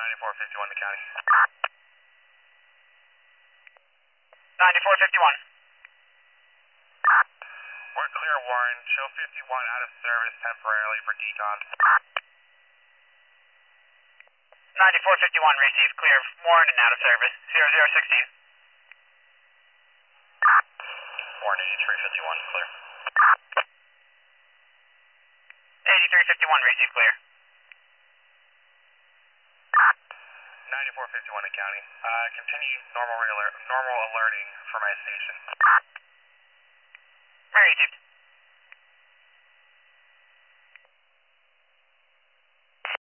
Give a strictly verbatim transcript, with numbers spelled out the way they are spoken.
ninety-four fifty-one to county. ninety-four fifty-one. We're clear, Warren. Show fifty-one out of service temporarily for decon. ninety-four fifty-one, receive clear, Warren and out of service, zero zero sixteen. Warren eighty-three fifty-one, clear. eighty-three fifty-one, receive clear. ninety-four fifty-one to county. Uh, continue normal, alert, normal alerting for my station. Received.